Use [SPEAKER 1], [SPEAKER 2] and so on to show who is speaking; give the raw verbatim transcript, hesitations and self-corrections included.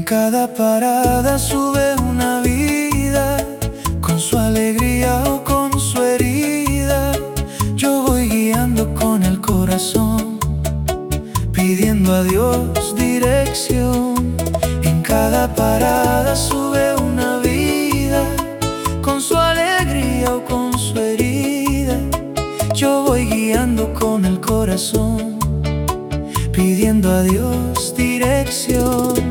[SPEAKER 1] En cada parada sube una vida, con su alegría o con su herida. Yo voy guiando con el corazón, pidiendo a Dios dirección. En cada parada sube una vida, con su alegría o con su herida. Yo voy guiando con el corazón, pidiendo a Dios dirección.